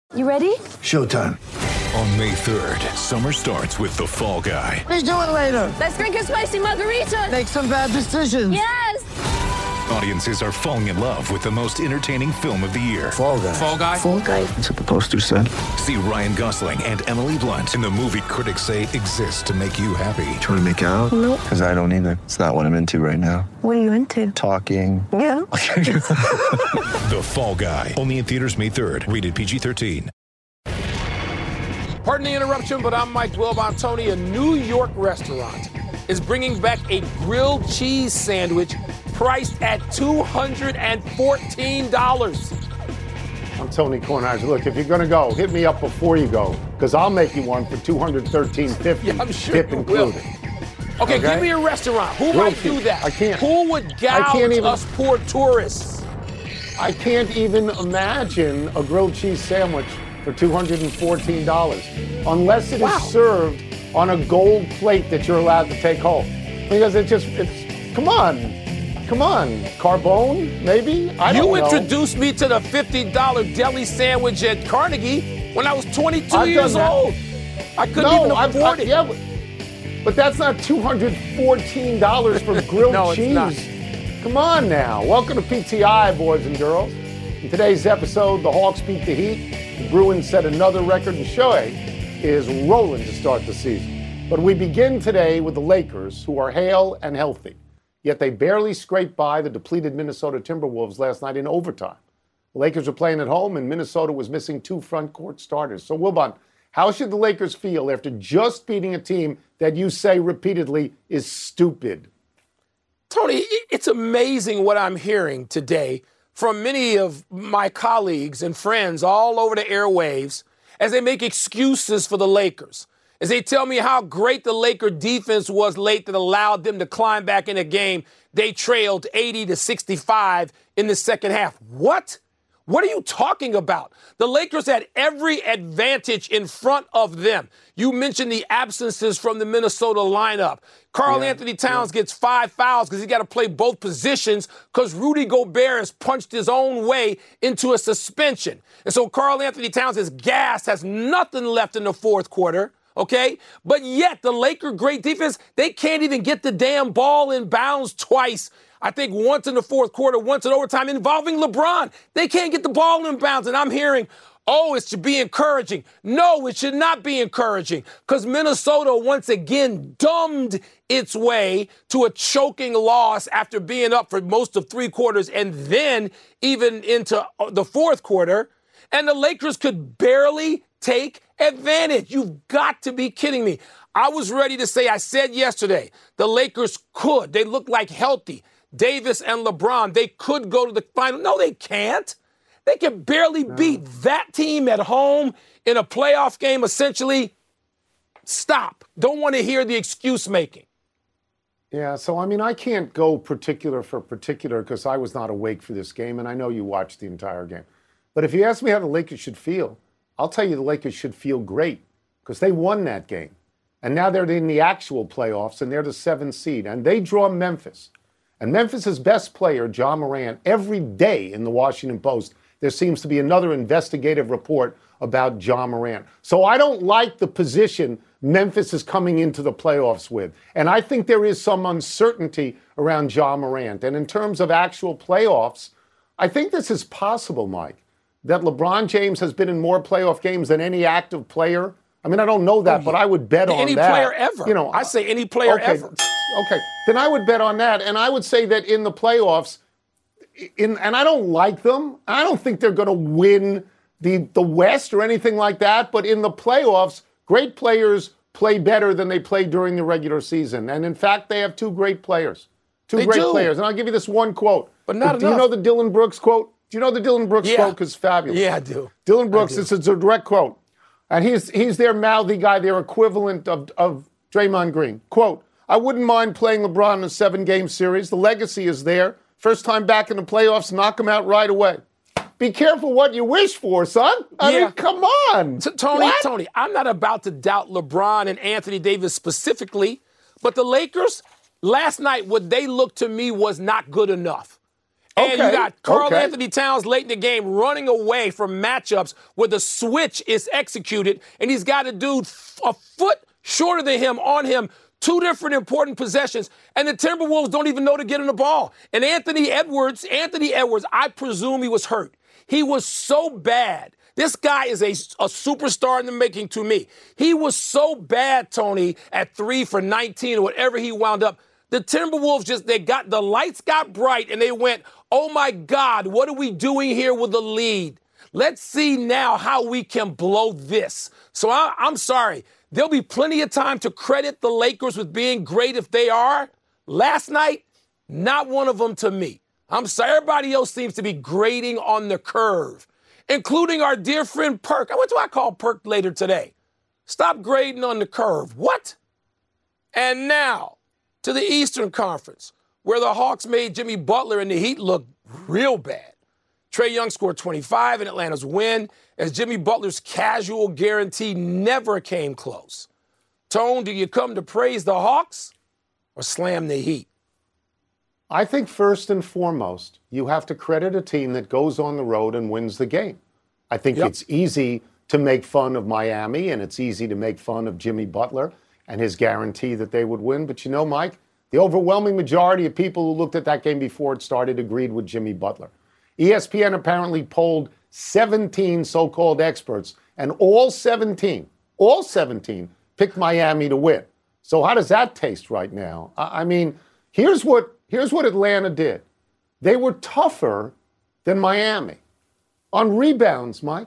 You ready? Showtime. On May 3rd, summer starts with The Fall Guy. Let's do it later. Let's drink a spicy margarita. Make some bad decisions. Yes. Audiences are falling in love with the most entertaining film of the year. Fall Guy. Fall Guy? Fall guy. That's what the poster said. See Ryan Gosling and Emily Blunt in the movie critics say exists to make you happy. Trying to make it out? Nope. Because I don't either. It's not what I'm into right now. What are you into? Talking. Yeah. The Fall Guy. Only in theaters May 3rd. Rated PG-13. Pardon the interruption, but I'm Mike Wilbon. A New York restaurant is bringing back a grilled cheese sandwich priced at $214. I'm Tony Kornheiser. Look, if you're going to go, hit me up before you go, because I'll make you one for $213.50, Yeah, I'm sure tip you included. will. Okay, give me a restaurant. Who Grilled might do cheese. that? I can't. Who would gouge us poor tourists? I can't even imagine a grilled cheese sandwich for $214, unless it is served on a gold plate that you're allowed to take home. Because come on, Carbone, maybe? I don't know. You introduced me to the $50 deli sandwich at Carnegie when I was 22 years old. I couldn't even afford it. Yeah, but that's not $214 for grilled No, cheese. it's not. Come on now. Welcome to PTI, boys and girls. In today's episode, the Hawks beat the Heat. The Bruins set another record, and Shohei is rolling to start the season. But we begin today with the Lakers, who are hale and healthy. Yet they barely scraped by the depleted Minnesota Timberwolves last night in overtime. The Lakers were playing at home, and Minnesota was missing two front court starters. So, Wilbon, how should the Lakers feel after just beating a team that you say repeatedly is stupid? Tony, it's amazing what I'm hearing today from many of my colleagues and friends all over the airwaves as they make excuses for the Lakers, as they tell me how great the Laker defense was late that allowed them to climb back in a game. They trailed 80-65 in the second half. What? What are you talking about? The Lakers had every advantage in front of them. You mentioned the absences from the Minnesota lineup. Karl Anthony Towns gets 5 fouls because he's got to play both positions because Rudy Gobert has punched his own way into a suspension. And so Karl Anthony Towns is gassed, has nothing left in the fourth quarter. Okay? But yet the Laker great defense, they can't even get the damn ball in bounds twice. I think once in the fourth quarter, once in overtime involving LeBron. They can't get the ball in bounds. And I'm hearing, it should be encouraging. No, it should not be encouraging because Minnesota once again dumbed its way to a choking loss after being up for most of three quarters and then even into the fourth quarter. And the Lakers could barely take advantage. You've got to be kidding me. I was ready to say, I said yesterday, the Lakers could. They look like healthy. Davis and LeBron, they could go to the final. No, they can't. They can barely beat that team at home in a playoff game, essentially. Stop. Don't want to hear the excuse making. Yeah, so, I can't go particular for particular because I was not awake for this game, and I know you watched the entire game. But if you ask me how the Lakers should feel, I'll tell you the Lakers should feel great because they won that game. And now they're in the actual playoffs, and they're the 7th seed, and they draw Memphis. And Memphis' best player, Ja Morant, every day in the Washington Post, there seems to be another investigative report about Ja Morant. So I don't like the position Memphis is coming into the playoffs with. And I think there is some uncertainty around Ja Morant. And in terms of actual playoffs, I think this is possible, Mike, that LeBron James has been in more playoff games than any active player. I don't know that, but I would bet on that. Any player ever. I say any player ever. Okay, then I would bet on that. And I would say that in the playoffs, and I don't like them. I don't think they're going to win the West or anything like that. But in the playoffs, great players play better than they play during the regular season. And in fact, they have two great players. Two great players. And I'll give you this one quote. But not enough. Do you know the Dylan Brooks quote? Do you know the Dylan Brooks quote? Because fabulous. Yeah, I do. Dylan Brooks, this is a direct quote. And he's their mouthy guy, their equivalent of Draymond Green. Quote, I wouldn't mind playing LeBron in a 7-game series. The legacy is there. First time back in the playoffs, knock him out right away. Be careful what you wish for, son. I mean, come on. Tony, I'm not about to doubt LeBron and Anthony Davis specifically, but the Lakers, last night, what they looked to me was not good enough. And you got Karl Okay. Anthony Towns late in the game running away from matchups where the switch is executed, and he's got a dude a foot shorter than him on him, 2 different important possessions, and the Timberwolves don't even know to get him the ball. And Anthony Edwards, I presume he was hurt. He was so bad. This guy is a superstar in the making to me. He was so bad, Tony, at 3 for 19 or whatever he wound up. The Timberwolves the lights got bright and they went, oh my God, what are we doing here with the lead? Let's see now how we can blow this. So I'm sorry. There'll be plenty of time to credit the Lakers with being great if they are. Last night, not one of them to me. I'm sorry. Everybody else seems to be grading on the curve, including our dear friend Perk. What do I call Perk later today? Stop grading on the curve. What? And now to the Eastern Conference, where the Hawks made Jimmy Butler and the Heat look real bad. Trae Young scored 25 in Atlanta's win, as Jimmy Butler's casual guarantee never came close. Tone, do you come to praise the Hawks or slam the Heat? I think first and foremost, you have to credit a team that goes on the road and wins the game. I think it's easy to make fun of Miami, and it's easy to make fun of Jimmy Butler and his guarantee that they would win. But you know, Mike, the overwhelming majority of people who looked at that game before it started agreed with Jimmy Butler. ESPN apparently polled 17 so-called experts, and all 17 picked Miami to win. So how does that taste right now? I mean, here's what Atlanta did. They were tougher than Miami. On rebounds, Mike,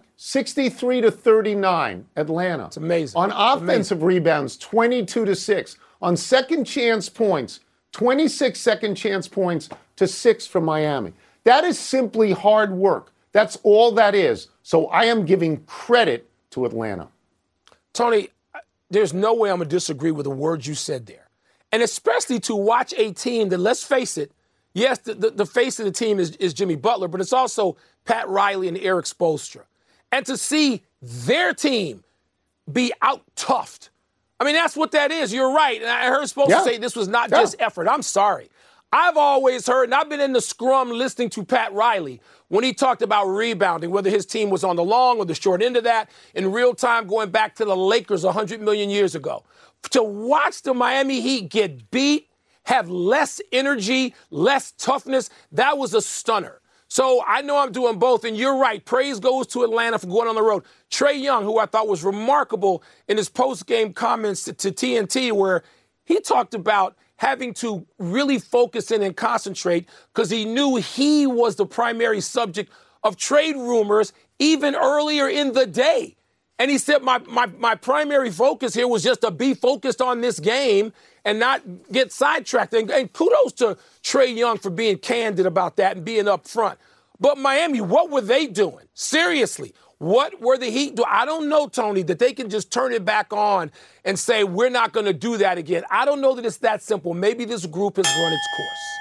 63-39, Atlanta. It's amazing. On offensive rebounds, 22-6. On second chance points, 26 second chance points to 6 from Miami. That is simply hard work. That's all that is. So I am giving credit to Atlanta. Tony, there's no way I'm going to disagree with the words you said there. And especially to watch a team that, let's face it, yes, the face of the team is Jimmy Butler, but it's also Pat Riley and Eric Spoelstra. And to see their team be out-toughed. I mean, that's what that is. You're right. And I heard Spoelstra say this was not just effort. I'm sorry. I've always heard, and I've been in the scrum listening to Pat Riley when he talked about rebounding, whether his team was on the long or the short end of that, in real time going back to the Lakers 100 million years ago. To watch the Miami Heat get beat, have less energy, less toughness, that was a stunner. So I know I'm doing both, and you're right. Praise goes to Atlanta for going on the road. Trae Young, who I thought was remarkable in his post-game comments to TNT, where he talked about having to really focus in and concentrate because he knew he was the primary subject of trade rumors even earlier in the day. And he said, my primary focus here was just to be focused on this game and not get sidetracked. And kudos to Trae Young for being candid about that and being up front. But Miami, what were they doing? Seriously, what were the Heat doing? I don't know, Tony, that they can just turn it back on and say, we're not going to do that again. I don't know that it's that simple. Maybe this group has run its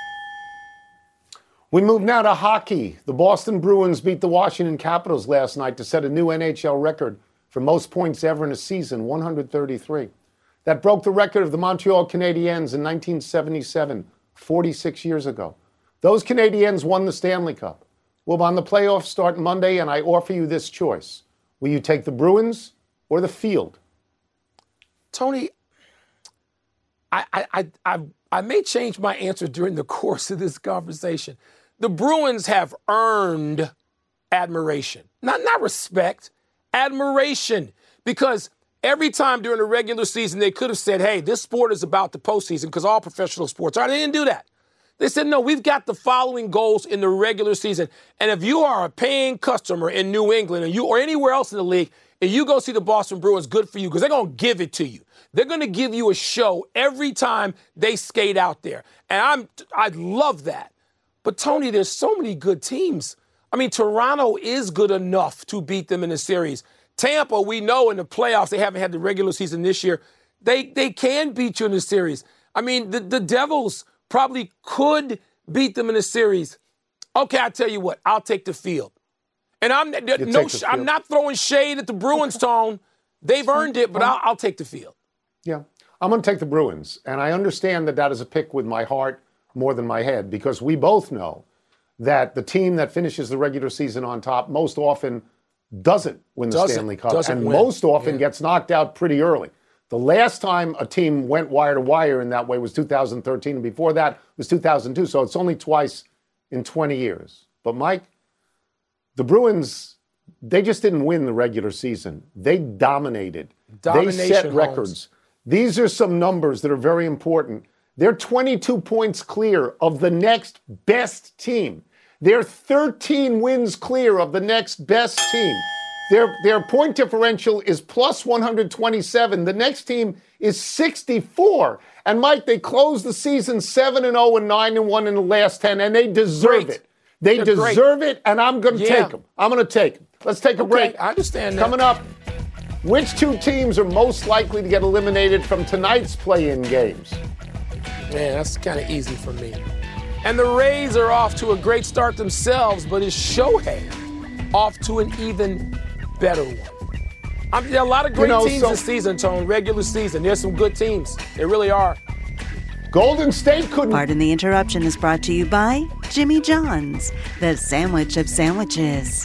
course. We move now to hockey. The Boston Bruins beat the Washington Capitals last night to set a new NHL record for most points ever in a season, 133. That broke the record of the Montreal Canadiens in 1977, 46 years ago. Those Canadiens won the Stanley Cup. Well, when the playoffs start Monday, and I offer you this choice. Will you take the Bruins or the field? Tony, I may change my answer during the course of this conversation. The Bruins have earned admiration, not respect, admiration, because every time during the regular season they could have said, hey, this sport is about the postseason because all professional sports are. They didn't do that. They said, no, we've got the following goals in the regular season. And if you are a paying customer in New England or anywhere else in the league, and you go see the Boston Bruins, good for you because they're going to give it to you. They're going to give you a show every time they skate out there. And I love that. But, Tony, there's so many good teams. I mean, Toronto is good enough to beat them in the series. Tampa, we know in the playoffs, they haven't had the regular season this year. They can beat you in the series. I mean, the Devils probably could beat them in the series. Okay, I tell you what, I'll take the field. And I'm not throwing shade at the Bruins, Tone. They've earned it, but I'll take the field. Yeah, I'm going to take the Bruins. And I understand that is a pick with my heart more than my head because we both know that the team that finishes the regular season on top most often doesn't win the Stanley Cup and most often gets knocked out pretty early. The last time a team went wire to wire in that way was 2013, and before that was 2002, so it's only twice in 20 years. But, Mike, the Bruins, they just didn't win the regular season. They dominated. They set records. These are some numbers that are very important. They're 22 points clear of the next best team. They're 13 wins clear of the next best team. Their point differential is plus 127. The next team is 64. And, Mike, they closed the season 7-0 and 9-1 in the last 10, and they deserve it. They deserve it, and I'm going to take them. I'm going to take them. Let's take a break. I understand that. Coming up, which two teams are most likely to get eliminated from tonight's play-in games? Man, that's kind of easy for me. And the Rays are off to a great start themselves, but is Shohei off to an even better one? There are a lot of great teams this season, Tone, regular season. There's some good teams. There really are. Golden State couldn't. Pardon the interruption is brought to you by Jimmy John's, the sandwich of sandwiches.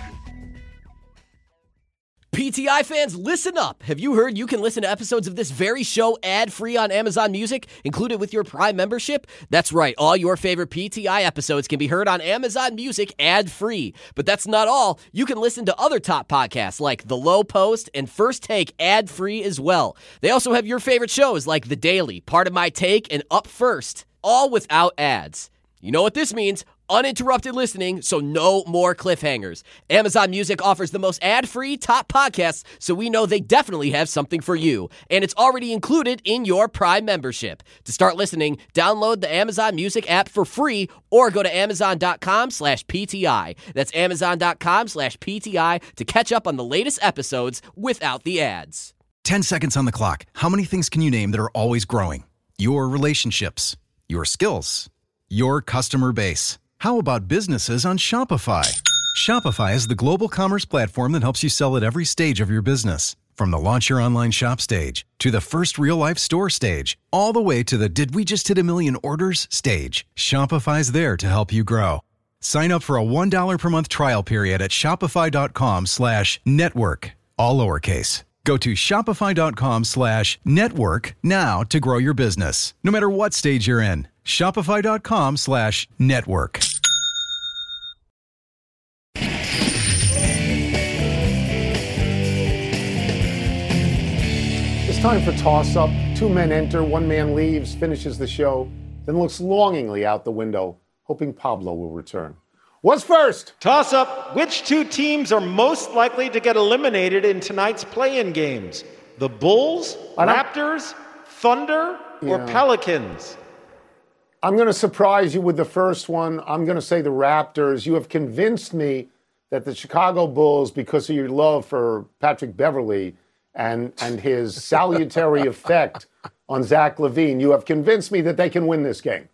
PTI fans, listen up. Have you heard you can listen to episodes of this very show ad-free on Amazon Music, included with your Prime membership? That's right. All your favorite PTI episodes can be heard on Amazon Music ad-free. But that's not all. You can listen to other top podcasts like The Low Post and First Take ad-free as well. They also have your favorite shows like The Daily, Part of My Take, and Up First, all without ads. You know what this means? Uninterrupted listening, so no more cliffhangers. Amazon Music offers the most ad-free top podcasts, so we know they definitely have something for you. And it's already included in your Prime membership. To start listening, download the Amazon Music app for free or go to amazon.com/PTI. That's amazon.com/PTI to catch up on the latest episodes without the ads. 10 seconds on the clock. How many things can you name that are always growing? Your relationships, your skills, your customer base. How about businesses on Shopify? Shopify is the global commerce platform that helps you sell at every stage of your business. From the launch your online shop stage, to the first real-life store stage, all the way to the did we just hit a million orders stage. Shopify's there to help you grow. Sign up for a $1 per month trial period at shopify.com/network, all lowercase. Go to shopify.com/network now to grow your business, no matter what stage you're in. Shopify.com/network. It's time for toss-up. Two men enter, one man leaves, finishes the show, then looks longingly out the window, hoping Pablo will return. What's first? Toss-up. Which two teams are most likely to get eliminated in tonight's play-in games? The Bulls, Raptors, Thunder, or Pelicans? I'm going to surprise you with the first one. I'm going to say the Raptors. You have convinced me that the Chicago Bulls, because of your love for Patrick Beverley and his salutary effect on Zach LaVine, you have convinced me that they can win this game.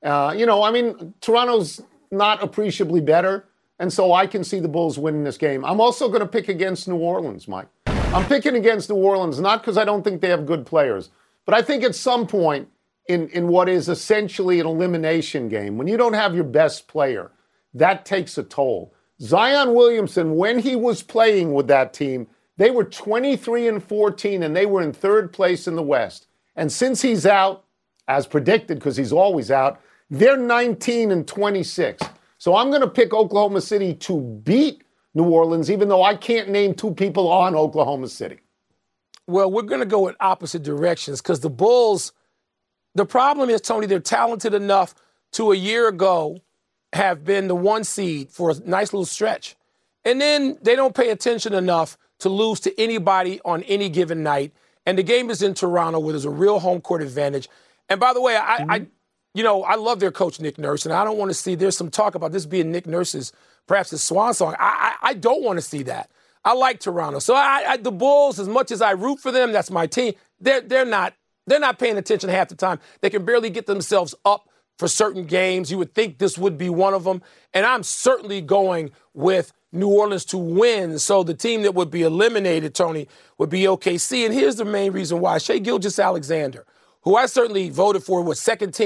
Toronto's not appreciably better, and so I can see the Bulls winning this game. I'm also going to pick against New Orleans, Mike. I'm picking against New Orleans, not because I don't think they have good players, but I think at some point in what is essentially an elimination game, when you don't have your best player, that takes a toll. Zion Williamson, when he was playing with that team, they were 23-14, and they were in third place in the West. And since he's out, as predicted, because he's always out, they're 19-26. So I'm going to pick Oklahoma City to beat New Orleans, even though I can't name two people on Oklahoma City. Well, we're going to go in opposite directions because the Bulls, the problem is, Tony, they're talented enough to a year ago have been the one seed for a nice little stretch. And then they don't pay attention enough to lose to anybody on any given night. And the game is in Toronto where there's a real home court advantage. And by the way, I love their coach, Nick Nurse, and I don't want to see, there's some talk about this being Nick Nurse's, perhaps his swan song. I don't want to see that. I like Toronto. So the Bulls, as much as I root for them, that's my team, they're not paying attention half the time. They can barely get themselves up for certain games. You would think this would be one of them. And I'm certainly going with New Orleans to win. So the team that would be eliminated, Tony, would be OKC. And here's the main reason why. Shai Gilgeous-Alexander, who I certainly voted for, was second team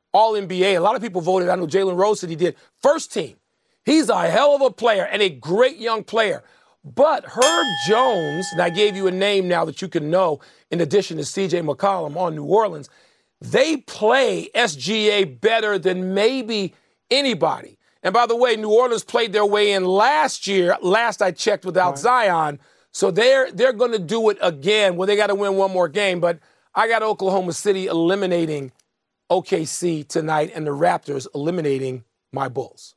All-NBA. A lot of people voted. I know Jalen Rose said he did. First team. He's a hell of a player and a great young player. But Herb Jones, and I gave you a name now that you can know in addition to C.J. McCollum on New Orleans, they play SGA better than maybe anybody. And by the way, New Orleans played their way in last year, last I checked, without Zion. So they're going to do it again. Well, they got to win one more game. But I got Oklahoma City eliminating OKC tonight and the Raptors eliminating my Bulls.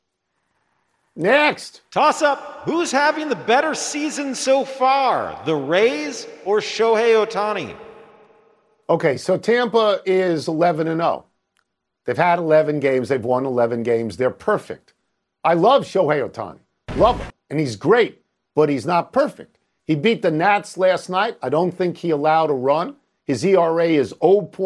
Next. Toss up. Who's having the better season so far, the Rays or Shohei Ohtani? Okay, so Tampa is 11-0. They've had 11 games. They've won 11 games. They're perfect. I love Shohei Ohtani. Love him. And he's great, but he's not perfect. He beat the Nats last night. I don't think he allowed a run. His ERA is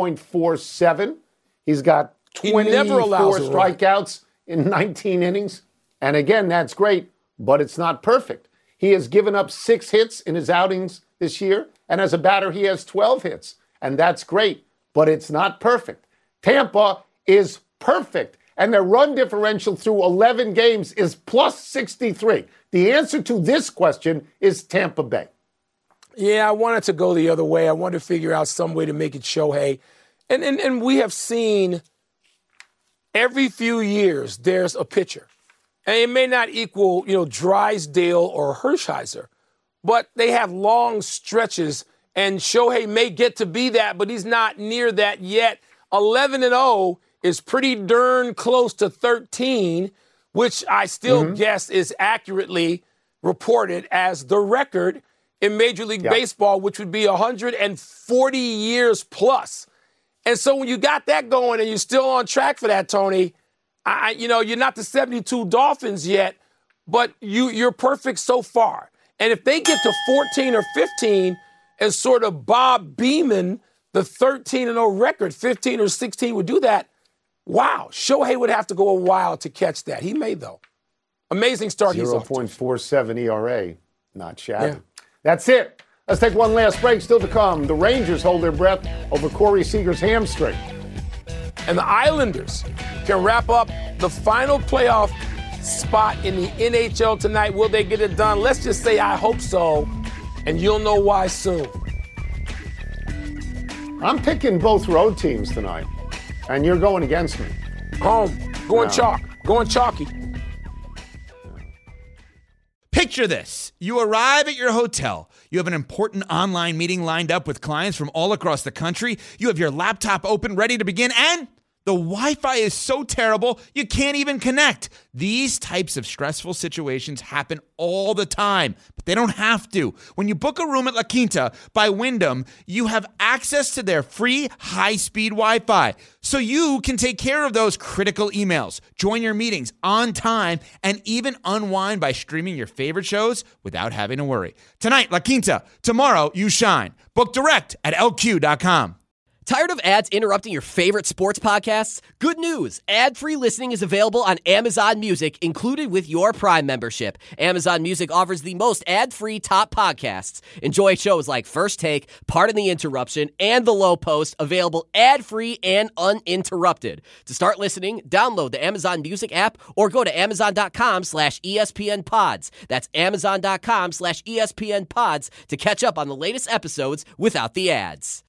0.47. He's got 24 strikeouts in 19 innings. And again, that's great, but it's not perfect. He has given up 6 hits in his outings this year, and as a batter, he has 12 hits. And that's great, but it's not perfect. Tampa is perfect, and their run differential through 11 games is plus 63. The answer to this question is Tampa Bay. Yeah, I wanted to go the other way. I wanted to figure out some way to make it Shohei. And we have seen every few years there's a pitcher. And it may not equal, Drysdale or Hershiser, but they have long stretches, and Shohei may get to be that, but he's not near that yet. 11-0 is pretty darn close to 13, which I still guess is accurately reported as the record in Major League Baseball, which would be 140 years plus. And so when you got that going and you're still on track for that, Tony, you're not the 72 Dolphins yet, but you're perfect so far. And if they get to 14 or 15 and sort of Bob Beeman, the 13-0 record, 15 or 16 would do that, wow, Shohei would have to go a while to catch that. He may, though. Amazing start. 0.47 ERA. Not shabby. Yeah. That's it. Let's take one last break. Still to come. The Rangers hold their breath over Corey Seager's hamstring. And the Islanders can wrap up the final playoff spot in the NHL tonight. Will they get it done? Let's just say I hope so, and you'll know why soon. I'm picking both road teams tonight, and you're going against me. Home. Going chalk. Going chalky. Picture this. You arrive at your hotel. You have an important online meeting lined up with clients from all across the country. You have your laptop open, ready to begin, and the Wi-Fi is so terrible, you can't even connect. These types of stressful situations happen all the time, but they don't have to. When you book a room at La Quinta by Wyndham, you have access to their free high-speed Wi-Fi, so you can take care of those critical emails, join your meetings on time, and even unwind by streaming your favorite shows without having to worry. Tonight, La Quinta. Tomorrow, you shine. Book direct at LQ.com. Tired of ads interrupting your favorite sports podcasts? Good news! Ad-free listening is available on Amazon Music, included with your Prime membership. Amazon Music offers the most ad-free top podcasts. Enjoy shows like First Take, Pardon the Interruption, and The Low Post, available ad-free and uninterrupted. To start listening, download the Amazon Music app or go to Amazon.com/ESPN Pods. That's Amazon.com/ESPN Pods to catch up on the latest episodes without the ads.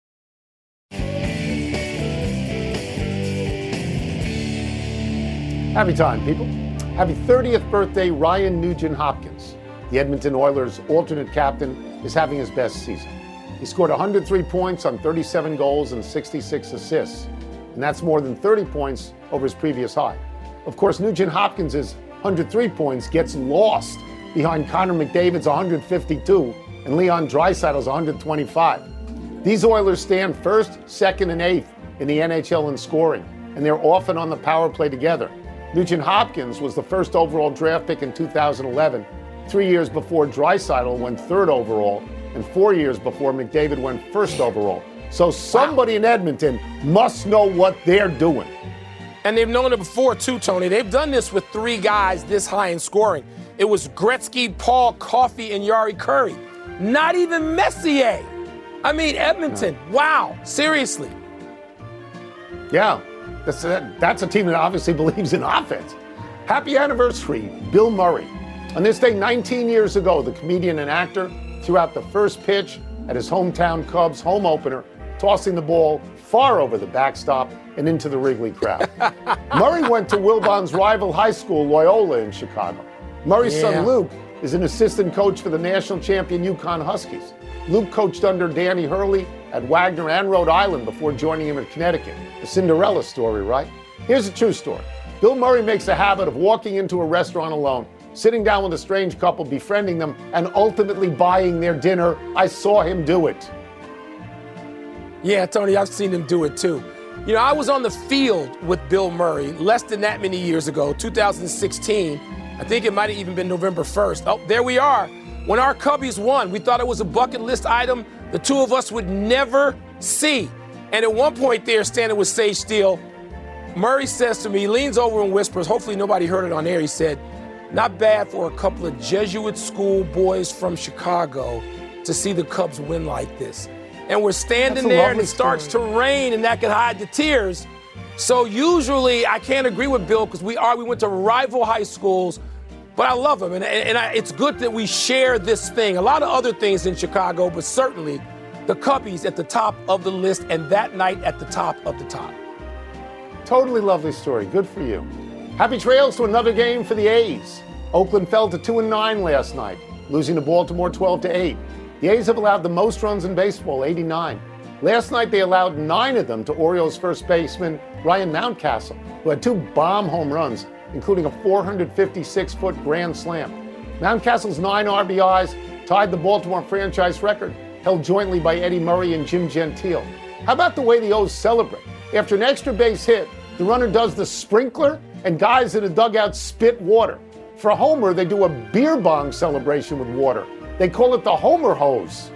Happy time, people. Happy 30th birthday, Ryan Nugent-Hopkins. The Edmonton Oilers' alternate captain is having his best season. He scored 103 points on 37 goals and 66 assists, and that's more than 30 points over his previous high. Of course, Nugent-Hopkins' 103 points gets lost behind Connor McDavid's 152 and Leon Draisaitl's 125. These Oilers stand first, second, and eighth in the NHL in scoring, and they're often on the power play together. Nugent-Hopkins was the first overall draft pick in 2011, 3 years before Draisaitl went third overall, and 4 years before McDavid went first overall. So somebody in Edmonton must know what they're doing. And they've known it before, too, Tony. They've done this with 3 guys this high in scoring. It was Gretzky, Paul Coffey, and Yari Curry. Not even Messier. I mean, Edmonton, wow, seriously. Yeah, That's a team that obviously believes in offense. Happy anniversary, Bill Murray. On this day 19 years ago, the comedian and actor threw out the first pitch at his hometown Cubs home opener, tossing the ball far over the backstop and into the Wrigley crowd. Murray went to Wilbon's rival high school, Loyola, in Chicago. Murray's son Luke is an assistant coach for the national champion UConn Huskies. Luke coached under Danny Hurley at Wagner and Rhode Island before joining him at Connecticut. A Cinderella story, right? Here's a true story. Bill Murray makes a habit of walking into a restaurant alone, sitting down with a strange couple, befriending them, and ultimately buying their dinner. I saw him do it. Yeah, Tony, I've seen him do it too. You know, I was on the field with Bill Murray less than that many years ago, 2016. I think it might have even been November 1st. Oh, there we are. When our Cubbies won, we thought it was a bucket list item the two of us would never see. And at one point there, standing with Sage Steele, Murray says to me, he leans over and whispers, hopefully nobody heard it on air, he said, not bad for a couple of Jesuit school boys from Chicago to see the Cubs win like this. And we're standing there and it starts to rain and that could hide the tears. So usually I can't agree with Bill because we went to rival high schools, but I love him. And it's good that we share this thing. A lot of other things in Chicago, but certainly the Cubbies at the top of the list and that night at the top of the top. Totally lovely story. Good for you. Happy trails to another game for the A's. Oakland fell to 2-9 last night, losing to Baltimore 12-8. The A's have allowed the most runs in baseball, 89. Last night they allowed 9 of them to Orioles first baseman Ryan Mountcastle, who had 2 bomb home runs, including a 456-foot grand slam. Mountcastle's 9 RBIs tied the Baltimore franchise record, held jointly by Eddie Murray and Jim Gentile. How about the way the O's celebrate? After an extra base hit, the runner does the sprinkler and guys in the dugout spit water. For a homer, they do a beer bong celebration with water. They call it the Homer Hose.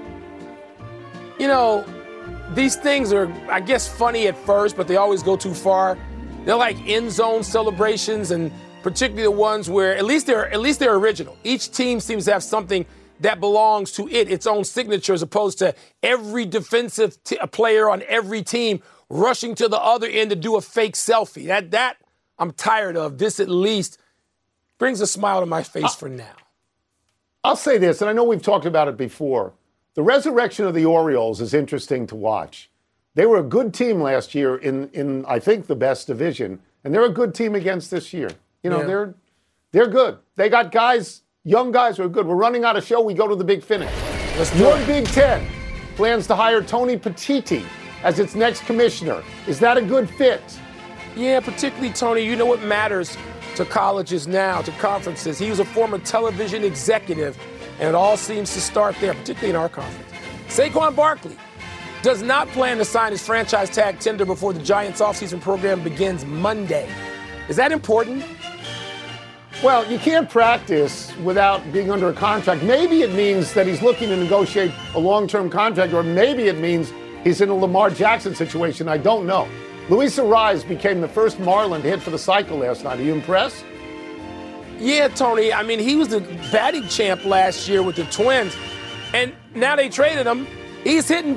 You know, these things are, I guess, funny at first, but they always go too far. They're like end zone celebrations, and particularly the ones where at least they're original. Each team seems to have something that belongs to its own signature, as opposed to every defensive player on every team rushing to the other end to do a fake selfie. That I'm tired of. This at least brings a smile to my face for now. I'll say this, and I know we've talked about it before. The resurrection of the Orioles is interesting to watch. They were a good team last year in I think, the best division, and they're a good team against this year. You know, they're good. They got guys, young guys who are good. We're running out of show. We go to the big finish. Your Big Ten plans to hire Tony Petitti as its next commissioner. Is that a good fit? Yeah, particularly, Tony, you know what matters to colleges now, to conferences. He was a former television executive, and it all seems to start there, particularly in our conference. Saquon Barkley does not plan to sign his franchise tag tender before the Giants' offseason program begins Monday. Is that important? Well, you can't practice without being under a contract. Maybe it means that he's looking to negotiate a long-term contract, or maybe it means he's in a Lamar Jackson situation. I don't know. Luis Ariz became the first Marlin to hit for the cycle last night. Are you impressed? Yeah, Tony. I mean, he was the batting champ last year with the Twins, and now they traded him. He's hitting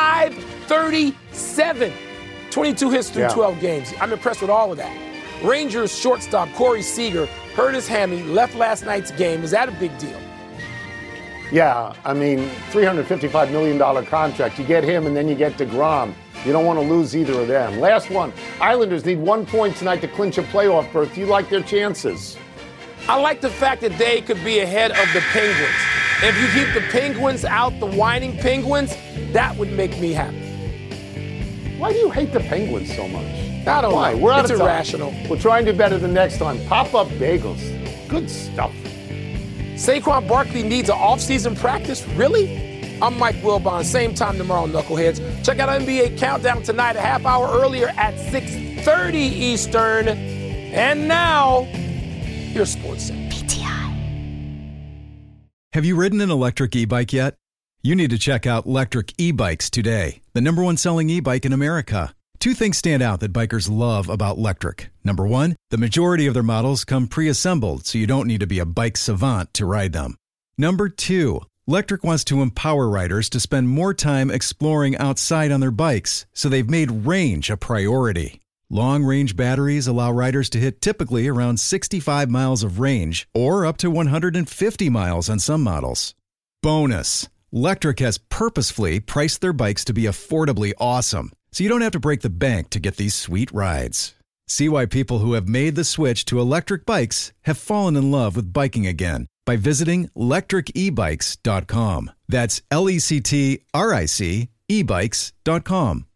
.537, 22 hits through 12 games. I'm impressed with all of that. Rangers shortstop Corey Seager hurt his hammy, left last night's game. Is that a big deal? Yeah, I mean, $355 million contract. You get him, and then you get DeGrom. You don't want to lose either of them. Last one. Islanders need 1 point tonight to clinch a playoff berth. Do you like their chances? I like the fact that they could be ahead of the Penguins. If you keep the Penguins out, the whining Penguins, that would make me happy. Why do you hate the Penguins so much? I don't know. We're out it's of time. irrational. We'll try and do better the next time. Pop-up bagels. Good stuff. Saquon Barkley needs an off-season practice? Really? I'm Mike Wilbon. Same time tomorrow, Knuckleheads. Check out NBA Countdown tonight a half hour earlier at 6:30 Eastern. And now, your Sports Center. PTI. Have you ridden an electric e-bike yet? You need to check out Lectric E-Bikes today, the #1 selling e-bike in America. 2 things stand out that bikers love about Lectric. Number 1, the majority of their models come pre-assembled, so you don't need to be a bike savant to ride them. Number 2, Lectric wants to empower riders to spend more time exploring outside on their bikes, so they've made range a priority. Long-range batteries allow riders to hit typically around 65 miles of range or up to 150 miles on some models. Bonus, Lectric has purposefully priced their bikes to be affordably awesome, so you don't have to break the bank to get these sweet rides. See why people who have made the switch to electric bikes have fallen in love with biking again by visiting lectricebikes.com. That's LECTRIC ebikes.com.